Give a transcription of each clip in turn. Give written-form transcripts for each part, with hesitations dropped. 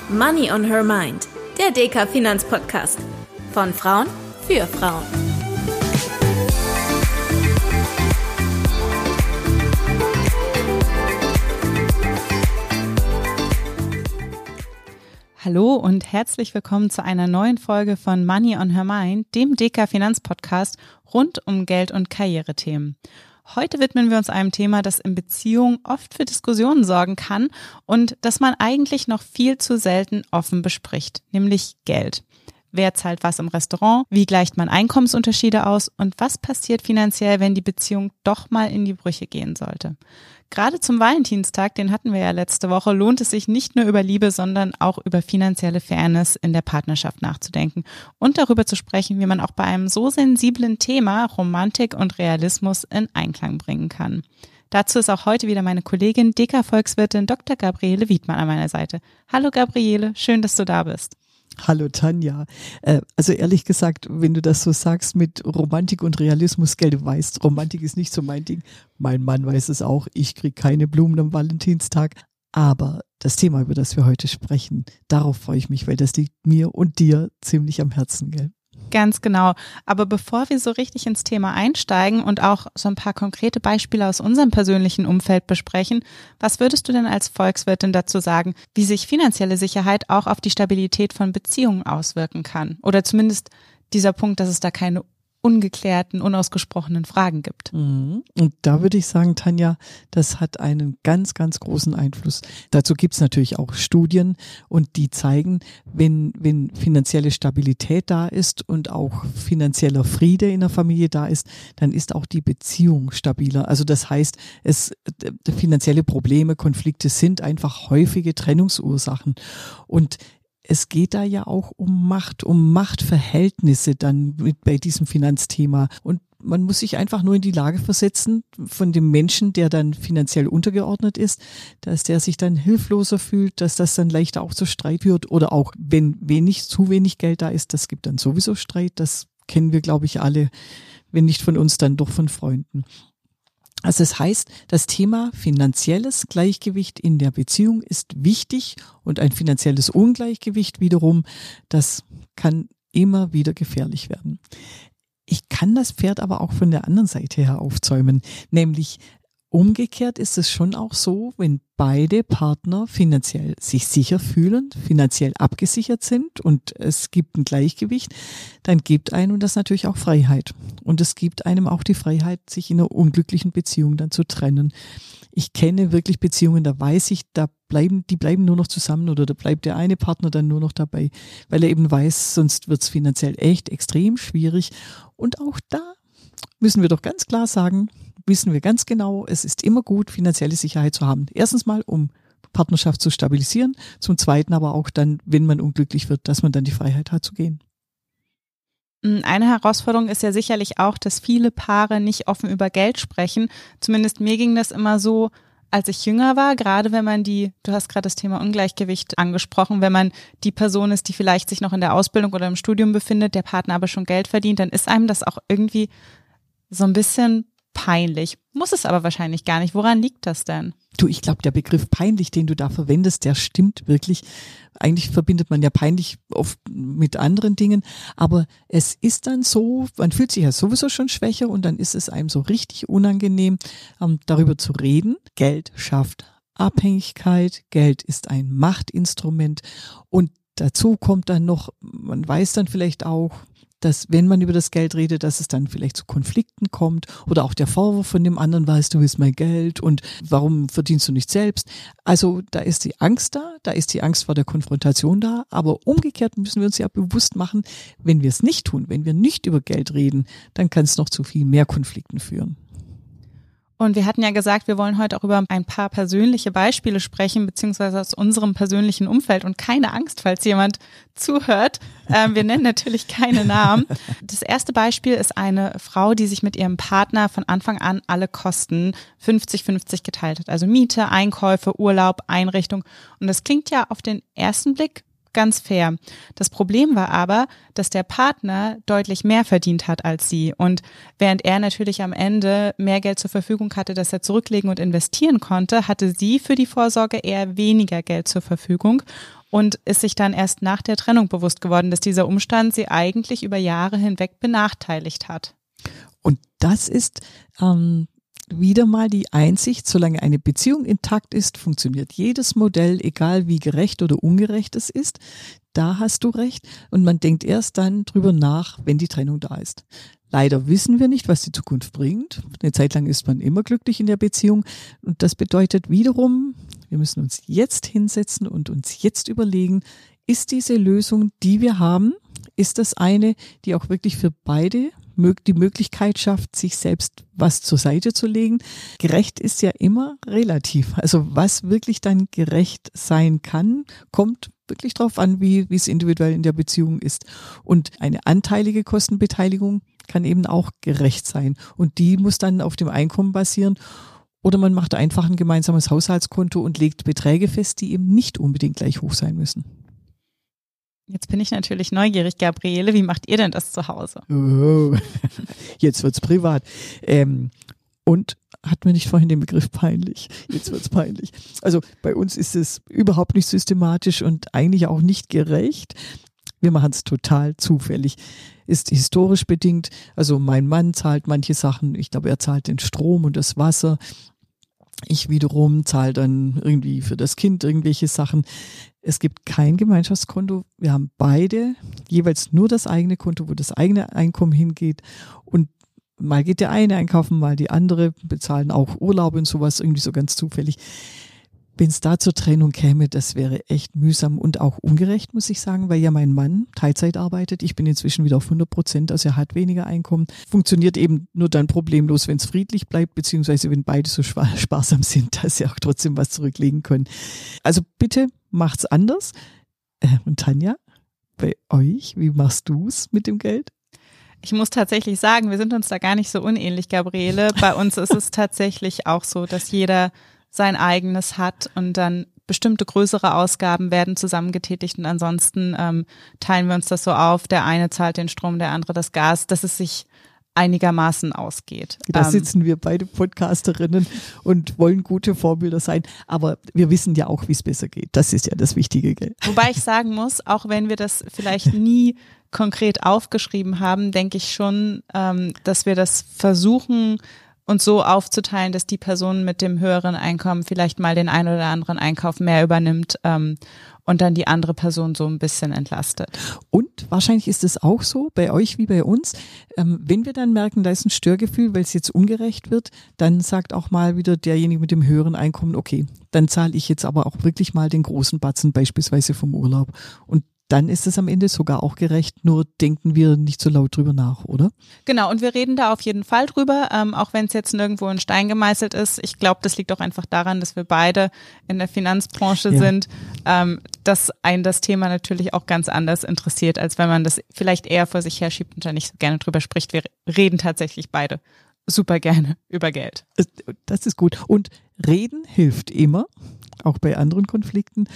Money on Her Mind, der DK Finanzpodcast. Von Frauen für Frauen. Hallo und herzlich willkommen zu einer neuen Folge von Money on Her Mind, dem DK Finanzpodcast rund um Geld- und Karrierethemen. Heute widmen wir uns einem Thema, das in Beziehungen oft für Diskussionen sorgen kann und das man eigentlich noch viel zu selten offen bespricht, nämlich Geld. Wer zahlt was im Restaurant? Wie gleicht man Einkommensunterschiede aus? Und was passiert finanziell, wenn die Beziehung doch mal in die Brüche gehen sollte? Gerade zum Valentinstag, den hatten wir ja letzte Woche, lohnt es sich nicht nur über Liebe, sondern auch über finanzielle Fairness in der Partnerschaft nachzudenken und darüber zu sprechen, wie man auch bei einem so sensiblen Thema Romantik und Realismus in Einklang bringen kann. Dazu ist auch heute wieder meine Kollegin, DK-Volkswirtin Dr. Gabriele Wiedmann an meiner Seite. Hallo Gabriele, schön, dass du da bist. Hallo Tanja. Also ehrlich gesagt, wenn du das so sagst mit Romantik und Realismus, gell, du weißt, Romantik ist nicht so mein Ding. Mein Mann weiß es auch, ich kriege keine Blumen am Valentinstag. Aber das Thema, über das wir heute sprechen, darauf freue ich mich, weil das liegt mir und dir ziemlich am Herzen, gell? Ganz genau. Aber bevor wir so richtig ins Thema einsteigen und auch so ein paar konkrete Beispiele aus unserem persönlichen Umfeld besprechen, was würdest du denn als Volkswirtin dazu sagen, wie sich finanzielle Sicherheit auch auf die Stabilität von Beziehungen auswirken kann? Oder zumindest dieser Punkt, dass es da keine ungeklärten, unausgesprochenen Fragen gibt. Und da würde ich sagen, Tanja, das hat einen ganz, ganz großen Einfluss. Dazu gibt es natürlich auch Studien und die zeigen, wenn finanzielle Stabilität da ist und auch finanzieller Friede in der Familie da ist, dann ist auch die Beziehung stabiler. Also das heißt, finanzielle Probleme, Konflikte sind einfach häufige Trennungsursachen. Und es geht da ja auch um Machtverhältnisse dann bei diesem Finanzthema. Und man muss sich einfach nur in die Lage versetzen von dem Menschen, der dann finanziell untergeordnet ist, dass der sich dann hilfloser fühlt, dass das dann leichter auch zu Streit wird. Oder auch, wenn zu wenig Geld da ist, das gibt dann sowieso Streit. Das kennen wir, glaube ich, alle. Wenn nicht von uns, dann doch von Freunden. Also das heißt, das Thema finanzielles Gleichgewicht in der Beziehung ist wichtig und ein finanzielles Ungleichgewicht wiederum, das kann immer wieder gefährlich werden. Ich kann das Pferd aber auch von der anderen Seite her aufzäumen, nämlich umgekehrt ist es schon auch so, wenn beide Partner finanziell sich sicher fühlen, finanziell abgesichert sind und es gibt ein Gleichgewicht, dann gibt einem das natürlich auch Freiheit. Und es gibt einem auch die Freiheit, sich in einer unglücklichen Beziehung dann zu trennen. Ich kenne wirklich Beziehungen, da weiß ich, die bleiben nur noch zusammen oder da bleibt der eine Partner dann nur noch dabei, weil er eben weiß, sonst wird es finanziell echt extrem schwierig. Und auch da müssen wir doch ganz klar sagen, wissen wir ganz genau, es ist immer gut, finanzielle Sicherheit zu haben. Erstens mal, um Partnerschaft zu stabilisieren, zum Zweiten aber auch dann, wenn man unglücklich wird, dass man dann die Freiheit hat zu gehen. Eine Herausforderung ist ja sicherlich auch, dass viele Paare nicht offen über Geld sprechen. Zumindest mir ging das immer so, als ich jünger war, gerade wenn man du hast gerade das Thema Ungleichgewicht angesprochen, wenn man die Person ist, die vielleicht sich noch in der Ausbildung oder im Studium befindet, der Partner aber schon Geld verdient, dann ist einem das auch irgendwie so ein bisschen peinlich. Muss es aber wahrscheinlich gar nicht. Woran liegt das denn? Du, ich glaube, der Begriff peinlich, den du da verwendest, der stimmt wirklich. Eigentlich verbindet man ja peinlich oft mit anderen Dingen, aber es ist dann so, man fühlt sich ja sowieso schon schwächer und dann ist es einem so richtig unangenehm, darüber zu reden. Geld schafft Abhängigkeit, Geld ist ein Machtinstrument und dazu kommt dann noch, man weiß dann vielleicht auch, dass wenn man über das Geld redet, dass es dann vielleicht zu Konflikten kommt oder auch der Vorwurf von dem anderen, weißt du, ist mein Geld und warum verdienst du nicht selbst? Also da ist die Angst da ist die Angst vor der Konfrontation da, aber umgekehrt müssen wir uns ja bewusst machen, wenn wir es nicht tun, wenn wir nicht über Geld reden, dann kann es noch zu viel mehr Konflikten führen. Und wir hatten ja gesagt, wir wollen heute auch über ein paar persönliche Beispiele sprechen, beziehungsweise aus unserem persönlichen Umfeld. Und keine Angst, falls jemand zuhört. Wir nennen natürlich keine Namen. Das erste Beispiel ist eine Frau, die sich mit ihrem Partner von Anfang an alle Kosten 50-50 geteilt hat. Also Miete, Einkäufe, Urlaub, Einrichtung. Und das klingt ja auf den ersten Blick ganz fair. Das Problem war aber, dass der Partner deutlich mehr verdient hat als sie. Und während er natürlich am Ende mehr Geld zur Verfügung hatte, das er zurücklegen und investieren konnte, hatte sie für die Vorsorge eher weniger Geld zur Verfügung. und ist sich dann erst nach der Trennung bewusst geworden, dass dieser Umstand sie eigentlich über Jahre hinweg benachteiligt hat. Und das ist wieder mal die Einsicht, solange eine Beziehung intakt ist, funktioniert jedes Modell, egal wie gerecht oder ungerecht es ist. Da hast du recht. Und man denkt erst dann drüber nach, wenn die Trennung da ist. Leider wissen wir nicht, was die Zukunft bringt. Eine Zeit lang ist man immer glücklich in der Beziehung. Und das bedeutet wiederum, wir müssen uns jetzt hinsetzen und uns jetzt überlegen, ist diese Lösung, die wir haben, ist das eine, die auch wirklich für beide die Möglichkeit schafft, sich selbst was zur Seite zu legen. Gerecht ist ja immer relativ. Also was wirklich dann gerecht sein kann, kommt wirklich drauf an, wie es individuell in der Beziehung ist. Und eine anteilige Kostenbeteiligung kann eben auch gerecht sein. Und die muss dann auf dem Einkommen basieren. Oder man macht einfach ein gemeinsames Haushaltskonto und legt Beträge fest, die eben nicht unbedingt gleich hoch sein müssen. Jetzt bin ich natürlich neugierig, Gabriele. Wie macht ihr denn das zu Hause? Oh, jetzt wird's privat. Und hatten wir nicht vorhin den Begriff peinlich? Jetzt wird's peinlich. Also bei uns ist es überhaupt nicht systematisch und eigentlich auch nicht gerecht. Wir machen es total zufällig. Ist historisch bedingt. Also mein Mann zahlt manche Sachen. Ich glaube, er zahlt den Strom und das Wasser. Ich wiederum zahle dann irgendwie für das Kind irgendwelche Sachen. Es gibt kein Gemeinschaftskonto. Wir haben beide jeweils nur das eigene Konto, wo das eigene Einkommen hingeht. Und mal geht der eine einkaufen, mal die andere, bezahlen auch Urlaub und sowas, irgendwie so ganz zufällig. Wenn es da zur Trennung käme, das wäre echt mühsam und auch ungerecht, muss ich sagen, weil ja mein Mann Teilzeit arbeitet. Ich bin inzwischen wieder auf 100%, also er hat weniger Einkommen. Funktioniert eben nur dann problemlos, wenn es friedlich bleibt, beziehungsweise wenn beide so sparsam sind, dass sie auch trotzdem was zurücklegen können. Also bitte macht's anders. Und Tanja, bei euch, wie machst du's mit dem Geld? Ich muss tatsächlich sagen, wir sind uns da gar nicht so unähnlich, Gabriele. Bei uns ist es tatsächlich auch so, dass jeder sein eigenes hat und dann bestimmte größere Ausgaben werden zusammengetätigt und ansonsten teilen wir uns das so auf. Der eine zahlt den Strom, der andere das Gas, dass es sich einigermaßen ausgeht. Da sitzen wir beide Podcasterinnen und wollen gute Vorbilder sein, aber wir wissen ja auch, wie es besser geht. Das ist ja das Wichtige, gell? Wobei ich sagen muss, auch wenn wir das vielleicht nie konkret aufgeschrieben haben, denke ich schon, dass wir das versuchen, uns so aufzuteilen, dass die Person mit dem höheren Einkommen vielleicht mal den einen oder anderen Einkauf mehr übernimmt und dann die andere Person so ein bisschen entlastet. Und wahrscheinlich ist es auch so, bei euch wie bei uns, wenn wir dann merken, da ist ein Störgefühl, weil es jetzt ungerecht wird, dann sagt auch mal wieder derjenige mit dem höheren Einkommen, okay, dann zahle ich jetzt aber auch wirklich mal den großen Batzen beispielsweise vom Urlaub. Und dann ist es am Ende sogar auch gerecht, nur denken wir nicht so laut drüber nach, oder? Genau, und wir reden da auf jeden Fall drüber, auch wenn es jetzt nirgendwo in Stein gemeißelt ist. Ich glaube, das liegt auch einfach daran, dass wir beide in der Finanzbranche sind, dass einen das Thema natürlich auch ganz anders interessiert, als wenn man das vielleicht eher vor sich herschiebt und da nicht so gerne drüber spricht. Wir reden tatsächlich beide super gerne über Geld. Das ist gut. Und reden hilft immer, auch bei anderen Konflikten.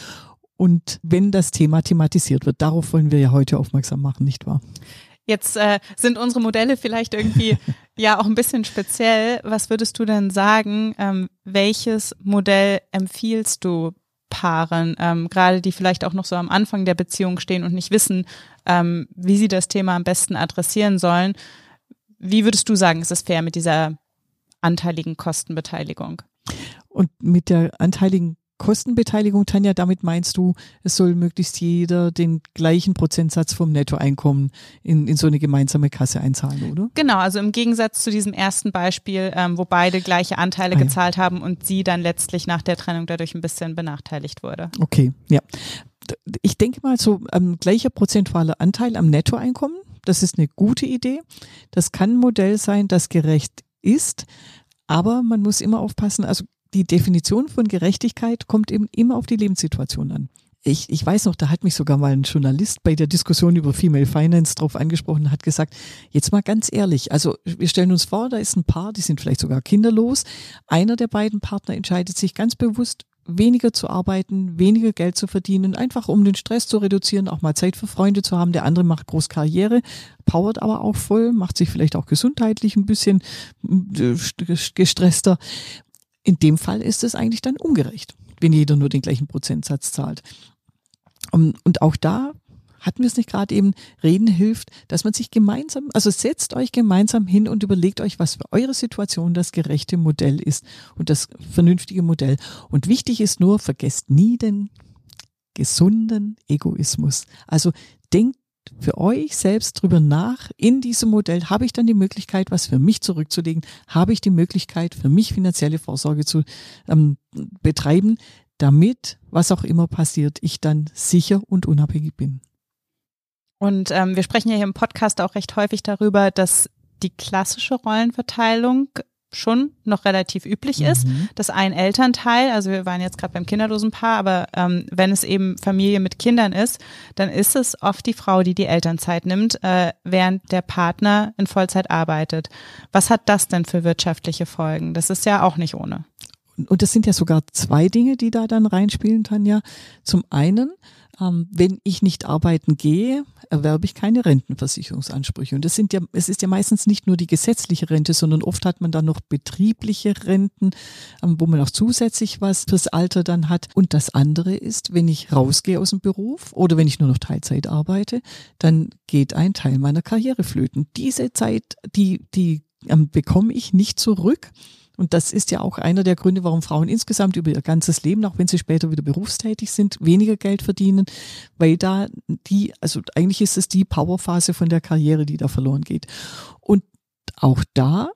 Und wenn das Thema thematisiert wird, darauf wollen wir ja heute aufmerksam machen, nicht wahr? Jetzt sind unsere Modelle vielleicht irgendwie ja auch ein bisschen speziell. Was würdest du denn sagen, welches Modell empfiehlst du Paaren, gerade die vielleicht auch noch so am Anfang der Beziehung stehen und nicht wissen, wie sie das Thema am besten adressieren sollen? Wie würdest du sagen, ist es fair mit dieser anteiligen Kostenbeteiligung? Und mit der anteiligen Kostenbeteiligung, Tanja, damit meinst du, es soll möglichst jeder den gleichen Prozentsatz vom Nettoeinkommen in so eine gemeinsame Kasse einzahlen, oder? Genau, also im Gegensatz zu diesem ersten Beispiel, wo beide gleiche Anteile gezahlt haben und sie dann letztlich nach der Trennung dadurch ein bisschen benachteiligt wurde. Okay, ja. Ich denke mal, so gleicher prozentualer Anteil am Nettoeinkommen, das ist eine gute Idee. Das kann ein Modell sein, das gerecht ist, aber man muss immer aufpassen, also die Definition von Gerechtigkeit kommt eben immer auf die Lebenssituation an. Ich weiß noch, da hat mich sogar mal ein Journalist bei der Diskussion über Female Finance drauf angesprochen und hat gesagt, jetzt mal ganz ehrlich, also wir stellen uns vor, da ist ein Paar, die sind vielleicht sogar kinderlos. Einer der beiden Partner entscheidet sich ganz bewusst, weniger zu arbeiten, weniger Geld zu verdienen, einfach um den Stress zu reduzieren, auch mal Zeit für Freunde zu haben. Der andere macht groß Karriere, powert aber auch voll, macht sich vielleicht auch gesundheitlich ein bisschen gestresster. In dem Fall ist es eigentlich dann ungerecht, wenn jeder nur den gleichen Prozentsatz zahlt. Und auch da hatten wir es nicht gerade eben, reden hilft, dass man sich gemeinsam, also setzt euch gemeinsam hin und überlegt euch, was für eure Situation das gerechte Modell ist und das vernünftige Modell. Und wichtig ist nur, vergesst nie den gesunden Egoismus. Also denkt für euch selbst drüber nach, in diesem Modell habe ich dann die Möglichkeit, was für mich zurückzulegen, habe ich die Möglichkeit, für mich finanzielle Vorsorge zu betreiben, damit, was auch immer passiert, ich dann sicher und unabhängig bin. Und wir sprechen ja hier im Podcast auch recht häufig darüber, dass die klassische Rollenverteilung schon noch relativ üblich ist, dass ein Elternteil, also wir waren jetzt gerade beim kinderlosen Paar, aber wenn es eben Familie mit Kindern ist, dann ist es oft die Frau, die die Elternzeit nimmt, während der Partner in Vollzeit arbeitet. Was hat das denn für wirtschaftliche Folgen? Das ist ja auch nicht ohne. Und das sind ja sogar zwei Dinge, die da dann reinspielen, Tanja. Zum einen, wenn ich nicht arbeiten gehe, erwerbe ich keine Rentenversicherungsansprüche. Und es ist ja meistens nicht nur die gesetzliche Rente, sondern oft hat man dann noch betriebliche Renten, wo man auch zusätzlich was fürs Alter dann hat. Und das andere ist, wenn ich rausgehe aus dem Beruf oder wenn ich nur noch Teilzeit arbeite, dann geht ein Teil meiner Karriere flöten. Diese Zeit, die bekomme ich nicht zurück. Und das ist ja auch einer der Gründe, warum Frauen insgesamt über ihr ganzes Leben, auch wenn sie später wieder berufstätig sind, weniger Geld verdienen, weil da also eigentlich ist es die Powerphase von der Karriere, die da verloren geht. Und auch da,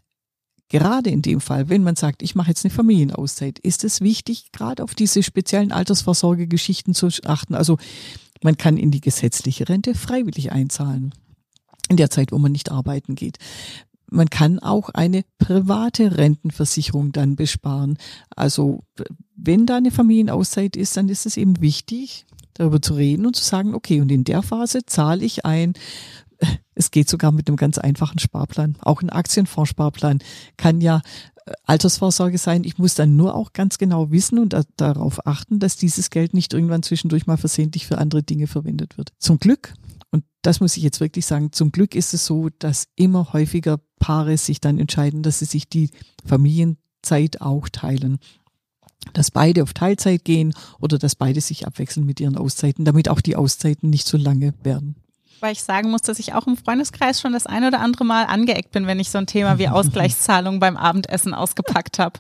gerade in dem Fall, wenn man sagt, ich mache jetzt eine Familienauszeit, ist es wichtig, gerade auf diese speziellen Altersvorsorgegeschichten zu achten. Also man kann in die gesetzliche Rente freiwillig einzahlen, in der Zeit, wo man nicht arbeiten geht. Man kann auch eine private Rentenversicherung dann besparen. Also wenn da eine Familienauszeit ist, dann ist es eben wichtig, darüber zu reden und zu sagen, okay, und in der Phase zahle ich ein. Es geht sogar mit einem ganz einfachen Sparplan. Auch ein Aktienfondssparplan kann ja Altersvorsorge sein. Ich muss dann nur auch ganz genau wissen und darauf achten, dass dieses Geld nicht irgendwann zwischendurch mal versehentlich für andere Dinge verwendet wird. Zum Glück, und das muss ich jetzt wirklich sagen, zum Glück ist es so, dass immer häufiger Paare sich dann entscheiden, dass sie sich die Familienzeit auch teilen. Dass beide auf Teilzeit gehen oder dass beide sich abwechseln mit ihren Auszeiten, damit auch die Auszeiten nicht so lange werden. Weil ich sagen muss, dass ich auch im Freundeskreis schon das ein oder andere Mal angeeckt bin, wenn ich so ein Thema wie Ausgleichszahlung beim Abendessen ausgepackt habe.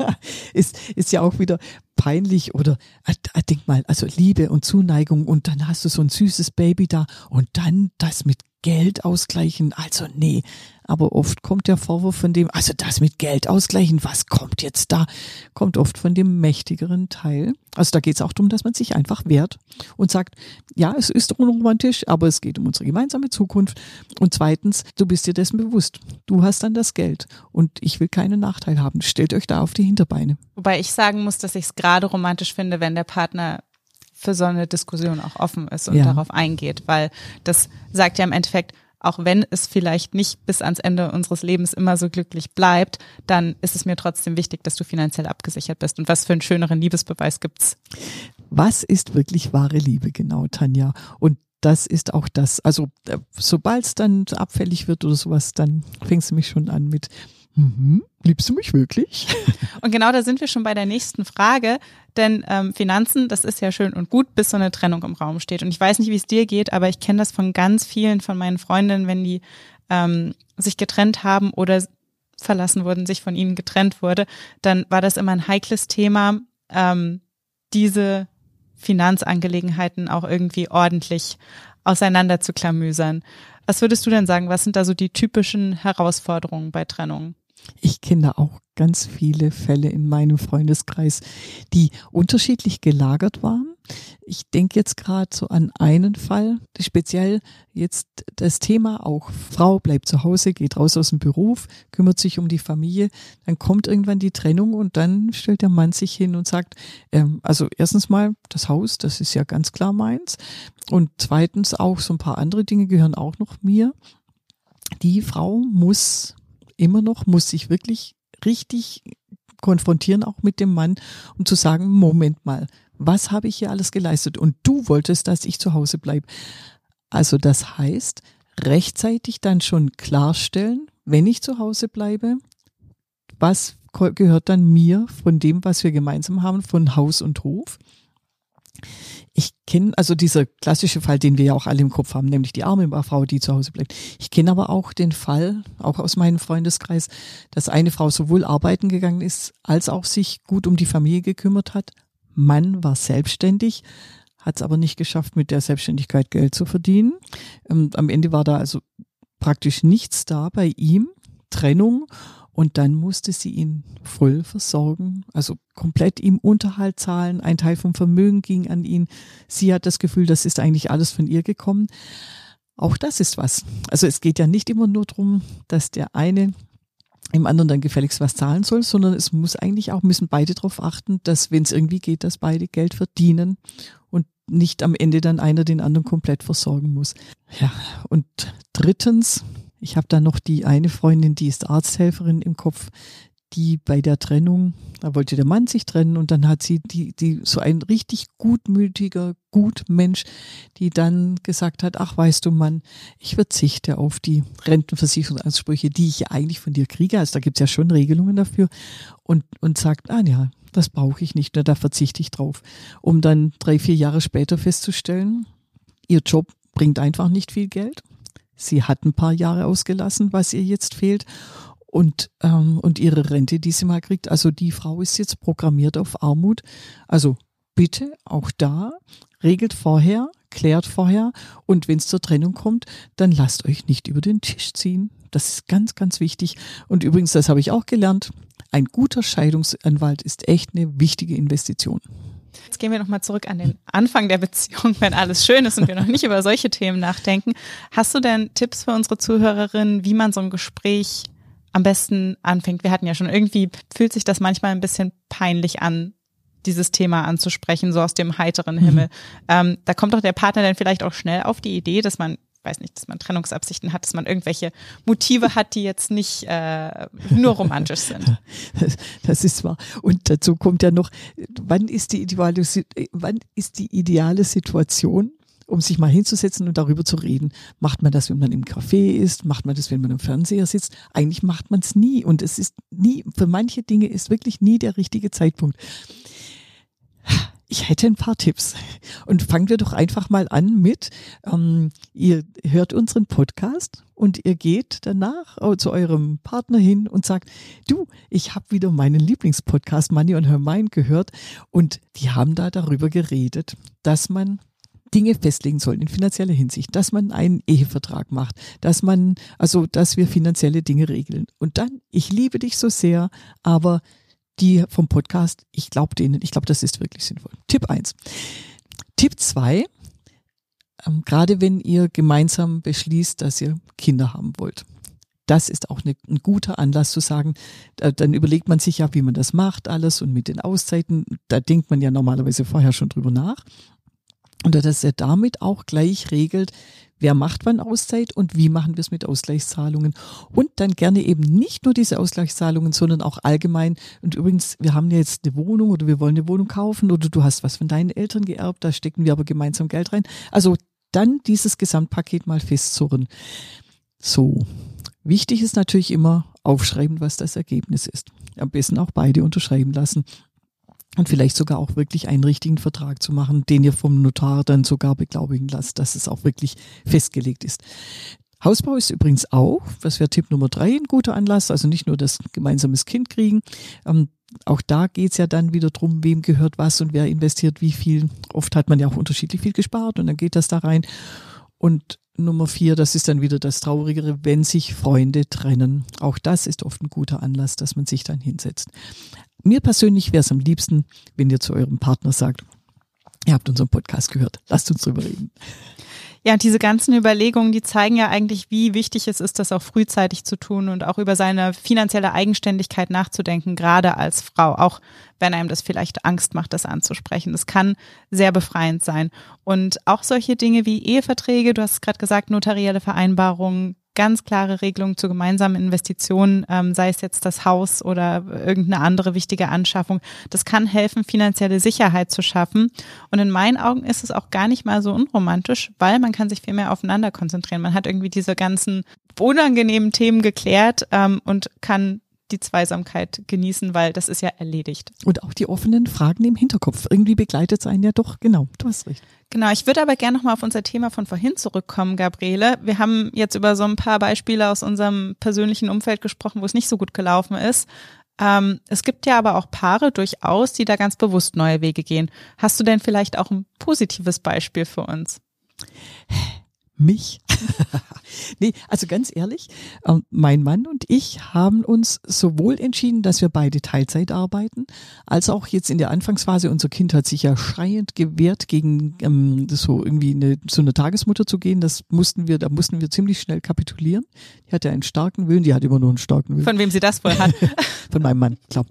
Ist ja auch wieder peinlich oder denk mal, also Liebe und Zuneigung und dann hast du so ein süßes Baby da und dann das mit Geld ausgleichen, also nee. Aber oft kommt der Vorwurf von dem, also das mit Geld ausgleichen, was kommt jetzt da? Kommt oft von dem mächtigeren Teil. Also da geht es auch darum, dass man sich einfach wehrt und sagt, ja, es ist unromantisch, aber es geht um unsere gemeinsame Zukunft. Und zweitens, du bist dir dessen bewusst. Du hast dann das Geld und ich will keinen Nachteil haben. Stellt euch da auf die Hinterbeine. Wobei ich sagen muss, dass ich es gerade romantisch finde, wenn der Partner für so eine Diskussion auch offen ist und darauf eingeht, weil das sagt ja im Endeffekt, auch wenn es vielleicht nicht bis ans Ende unseres Lebens immer so glücklich bleibt, dann ist es mir trotzdem wichtig, dass du finanziell abgesichert bist. Und was für einen schöneren Liebesbeweis gibt's? Was ist wirklich wahre Liebe, genau, Tanja? Und das ist auch das. Also sobald es dann abfällig wird oder sowas, dann fängst du mich schon an mit liebst du mich wirklich? Und genau da sind wir schon bei der nächsten Frage, denn Finanzen, das ist ja schön und gut, bis so eine Trennung im Raum steht. Und ich weiß nicht, wie es dir geht, aber ich kenne das von ganz vielen von meinen Freundinnen, wenn die sich getrennt haben oder verlassen wurden, sich von ihnen getrennt wurde, dann war das immer ein heikles Thema, diese Finanzangelegenheiten auch irgendwie ordentlich auseinander zu klamüsern. Was würdest du denn sagen, was sind da so die typischen Herausforderungen bei Trennungen? Ich kenne da auch ganz viele Fälle in meinem Freundeskreis, die unterschiedlich gelagert waren. Ich denke jetzt gerade so an einen Fall, speziell jetzt das Thema auch, Frau bleibt zu Hause, geht raus aus dem Beruf, kümmert sich um die Familie, dann kommt irgendwann die Trennung und dann stellt der Mann sich hin und sagt, also erstens mal das Haus, das ist ja ganz klar meins und zweitens auch so ein paar andere Dinge gehören auch noch mir. Die Frau muss sich wirklich richtig konfrontieren, auch mit dem Mann, um zu sagen, Moment mal, was habe ich hier alles geleistet? Und du wolltest, dass ich zu Hause bleibe. Also das heißt, rechtzeitig dann schon klarstellen, wenn ich zu Hause bleibe, was gehört dann mir von dem, was wir gemeinsam haben, von Haus und Hof. Ich kenne also dieser klassische Fall, den wir ja auch alle im Kopf haben, nämlich die arme Frau, die zu Hause bleibt. Ich kenne aber auch den Fall, auch aus meinem Freundeskreis, dass eine Frau sowohl arbeiten gegangen ist, als auch sich gut um die Familie gekümmert hat. Mann war selbstständig, hat es aber nicht geschafft, mit der Selbstständigkeit Geld zu verdienen. Am Ende war da also praktisch nichts da bei ihm, Trennung. Und dann musste sie ihn voll versorgen, also komplett ihm Unterhalt zahlen. Ein Teil vom Vermögen ging an ihn. Sie hat das Gefühl, das ist eigentlich alles von ihr gekommen. Auch das ist was. Also es geht ja nicht immer nur darum, dass der eine im anderen dann gefälligst was zahlen soll, sondern es muss eigentlich auch, müssen beide darauf achten, dass, wenn es irgendwie geht, dass beide Geld verdienen und nicht am Ende dann einer den anderen komplett versorgen muss. Ja, und drittens, ich habe da noch die eine Freundin, die ist Arzthelferin im Kopf, die bei der Trennung, da wollte der Mann sich trennen und dann hat sie die so ein richtig gutmütiger Gutmensch, die dann gesagt hat, ach weißt du Mann, ich verzichte auf die Rentenversicherungsansprüche, die ich ja eigentlich von dir kriege, also da gibt's ja schon Regelungen dafür und sagt, ja, das brauche ich nicht, da verzichte ich drauf, um dann 3-4 Jahre später festzustellen, ihr Job bringt einfach nicht viel Geld. Sie hat ein paar Jahre ausgelassen, was ihr jetzt fehlt und ihre Rente, die sie mal kriegt. Also die Frau ist jetzt programmiert auf Armut. Also bitte auch da, regelt vorher, klärt vorher und wenn es zur Trennung kommt, dann lasst euch nicht über den Tisch ziehen. Das ist ganz, ganz wichtig. Und übrigens, das habe ich auch gelernt, ein guter Scheidungsanwalt ist echt eine wichtige Investition. Jetzt gehen wir nochmal zurück an den Anfang der Beziehung, wenn alles schön ist und wir noch nicht über solche Themen nachdenken. Hast du denn Tipps für unsere Zuhörerinnen, wie man so ein Gespräch am besten anfängt? Wir hatten ja schon, irgendwie fühlt sich das manchmal ein bisschen peinlich an, dieses Thema anzusprechen, so aus dem heiteren Himmel. Da kommt doch der Partner dann vielleicht auch schnell auf die Idee, dass man Trennungsabsichten hat, dass man irgendwelche Motive hat, die jetzt nicht nur romantisch sind. Das ist wahr. Und dazu kommt ja noch, wann ist die ideale Situation, um sich mal hinzusetzen und darüber zu reden? Macht man das, wenn man im Café ist? Macht man das, wenn man am Fernseher sitzt? Eigentlich macht man es nie. Und es ist nie, für manche Dinge ist wirklich nie der richtige Zeitpunkt. Ich hätte ein paar Tipps und fangen wir doch einfach mal an mit, ihr hört unseren Podcast und ihr geht danach zu eurem Partner hin und sagt, du, ich habe wieder meinen Lieblingspodcast Money on Her Mind gehört und die haben da darüber geredet, dass man Dinge festlegen soll in finanzieller Hinsicht, dass man einen Ehevertrag macht, dass wir finanzielle Dinge regeln. Und dann, ich liebe dich so sehr, aber die vom Podcast, ich glaube, das ist wirklich sinnvoll. Tipp 1. Tipp 2, gerade wenn ihr gemeinsam beschließt, dass ihr Kinder haben wollt. Das ist auch ein guter Anlass zu sagen, dann überlegt man sich ja, wie man das macht alles und mit den Auszeiten, da denkt man ja normalerweise vorher schon drüber nach. Und dass er damit auch gleich regelt, wer macht wann Auszeit und wie machen wir es mit Ausgleichszahlungen. Und dann gerne eben nicht nur diese Ausgleichszahlungen, sondern auch allgemein. Und übrigens, wir haben ja jetzt eine Wohnung oder wir wollen eine Wohnung kaufen oder du hast was von deinen Eltern geerbt, da stecken wir aber gemeinsam Geld rein. Also dann dieses Gesamtpaket mal festzurren. So, wichtig ist natürlich immer aufschreiben, was das Ergebnis ist. Am besten auch beide unterschreiben lassen. Und vielleicht sogar auch wirklich einen richtigen Vertrag zu machen, den ihr vom Notar dann sogar beglaubigen lasst, dass es auch wirklich festgelegt ist. Hausbau ist übrigens auch, das wäre Tipp Nummer 3, ein guter Anlass, also nicht nur das gemeinsames Kind kriegen. Auch da geht's ja dann wieder drum, wem gehört was und wer investiert wie viel. Oft hat man ja auch unterschiedlich viel gespart und dann geht das da rein. Und Nummer 4, das ist dann wieder das Traurigere, wenn sich Freunde trennen. Auch das ist oft ein guter Anlass, dass man sich dann hinsetzt. Mir persönlich wäre es am liebsten, wenn ihr zu eurem Partner sagt, ihr habt unseren Podcast gehört, lasst uns drüber reden. Ja, und diese ganzen Überlegungen, die zeigen ja eigentlich, wie wichtig es ist, das auch frühzeitig zu tun und auch über seine finanzielle Eigenständigkeit nachzudenken, gerade als Frau, auch wenn einem das vielleicht Angst macht, das anzusprechen. Das kann sehr befreiend sein. Und auch solche Dinge wie Eheverträge, du hast es gerade gesagt, notarielle Vereinbarungen, ganz klare Regelungen zu gemeinsamen Investitionen, sei es jetzt das Haus oder irgendeine andere wichtige Anschaffung. Das kann helfen, finanzielle Sicherheit zu schaffen. Und in meinen Augen ist es auch gar nicht mal so unromantisch, weil man kann sich viel mehr aufeinander konzentrieren. Man hat irgendwie diese ganzen unangenehmen Themen geklärt und kann die Zweisamkeit genießen, weil das ist ja erledigt. Und auch die offenen Fragen im Hinterkopf. Irgendwie begleitet es einen ja doch. Genau, du hast recht. Genau, ich würde aber gerne nochmal auf unser Thema von vorhin zurückkommen, Gabriele. Wir haben jetzt über so ein paar Beispiele aus unserem persönlichen Umfeld gesprochen, wo es nicht so gut gelaufen ist. Es gibt ja aber auch Paare durchaus, die da ganz bewusst neue Wege gehen. Hast du denn vielleicht auch ein positives Beispiel für uns? Mich? Nee, also ganz ehrlich, mein Mann und ich haben uns sowohl entschieden, dass wir beide Teilzeit arbeiten, als auch jetzt in der Anfangsphase, unser Kind hat sich ja schreiend gewehrt gegen so irgendwie zu einer Tagesmutter zu gehen. Da mussten wir ziemlich schnell kapitulieren. Die hatte einen starken Willen, die hat immer nur einen starken Willen. Von wem sie das wohl hat? Von meinem Mann, klar.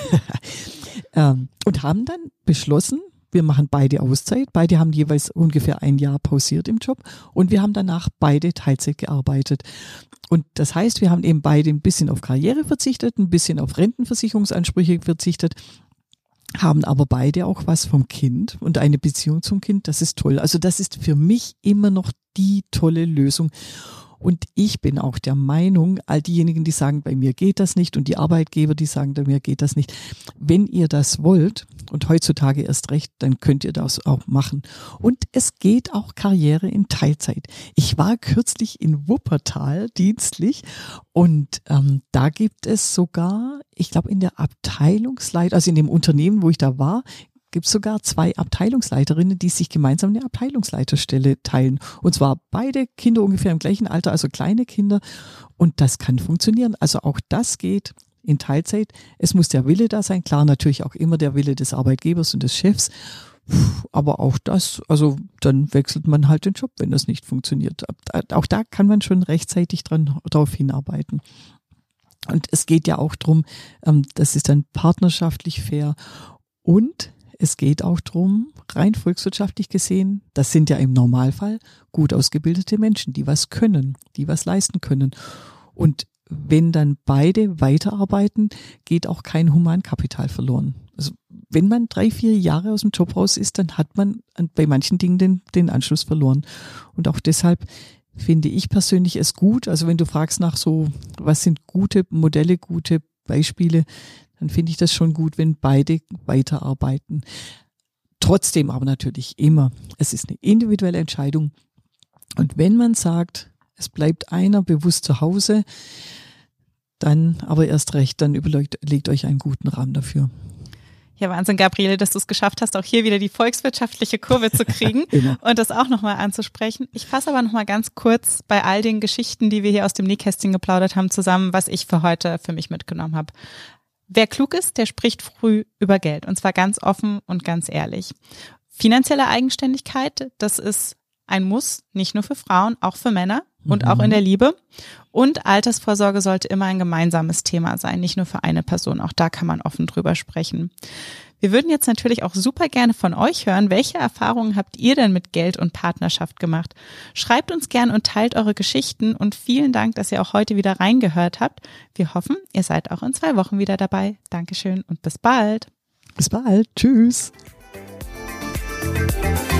Und haben dann beschlossen, wir machen beide Auszeit. Beide haben jeweils ungefähr ein Jahr pausiert im Job und wir haben danach beide Teilzeit gearbeitet. Und das heißt, wir haben eben beide ein bisschen auf Karriere verzichtet, ein bisschen auf Rentenversicherungsansprüche verzichtet, haben aber beide auch was vom Kind und eine Beziehung zum Kind. Das ist toll. Also das ist für mich immer noch die tolle Lösung. Und ich bin auch der Meinung, all diejenigen, die sagen, bei mir geht das nicht und die Arbeitgeber, die sagen, bei mir geht das nicht. Wenn ihr das wollt und heutzutage erst recht, dann könnt ihr das auch machen. Und es geht auch Karriere in Teilzeit. Ich war kürzlich in Wuppertal dienstlich und da gibt es sogar, ich glaube in der Abteilungsleitung, also in dem Unternehmen, wo ich da war, gibt es sogar 2 Abteilungsleiterinnen, die sich gemeinsam eine Abteilungsleiterstelle teilen. Und zwar beide Kinder ungefähr im gleichen Alter, also kleine Kinder. Und das kann funktionieren. Also auch das geht in Teilzeit. Es muss der Wille da sein. Klar, natürlich auch immer der Wille des Arbeitgebers und des Chefs. Aber auch das, also dann wechselt man halt den Job, wenn das nicht funktioniert. Auch da kann man schon rechtzeitig darauf hinarbeiten. Und es geht ja auch drum, das ist dann partnerschaftlich fair. Und es geht auch drum, rein volkswirtschaftlich gesehen, das sind ja im Normalfall gut ausgebildete Menschen, die was können, die was leisten können. Und wenn dann beide weiterarbeiten, geht auch kein Humankapital verloren. Also wenn man 3-4 Jahre aus dem Job raus ist, dann hat man bei manchen Dingen den Anschluss verloren. Und auch deshalb finde ich persönlich es gut, also wenn du fragst nach so, was sind gute Modelle, gute Beispiele, dann finde ich das schon gut, wenn beide weiterarbeiten. Trotzdem aber natürlich immer, es ist eine individuelle Entscheidung. Und wenn man sagt, es bleibt einer bewusst zu Hause, dann aber erst recht, dann überlegt euch einen guten Rahmen dafür. Ja, Wahnsinn, Gabriele, dass du es geschafft hast, auch hier wieder die volkswirtschaftliche Kurve zu kriegen und das auch nochmal anzusprechen. Ich fasse aber nochmal ganz kurz bei all den Geschichten, die wir hier aus dem Nähkästchen geplaudert haben, zusammen, was ich für heute für mich mitgenommen habe. Wer klug ist, der spricht früh über Geld und zwar ganz offen und ganz ehrlich. Finanzielle Eigenständigkeit, das ist ein Muss, nicht nur für Frauen, auch für Männer und auch in der Liebe. Und Altersvorsorge sollte immer ein gemeinsames Thema sein, nicht nur für eine Person. Auch da kann man offen drüber sprechen. Wir würden jetzt natürlich auch super gerne von euch hören. Welche Erfahrungen habt ihr denn mit Geld und Partnerschaft gemacht? Schreibt uns gern und teilt eure Geschichten und vielen Dank, dass ihr auch heute wieder reingehört habt. Wir hoffen, ihr seid auch in 2 Wochen wieder dabei. Dankeschön und bis bald. Bis bald. Tschüss.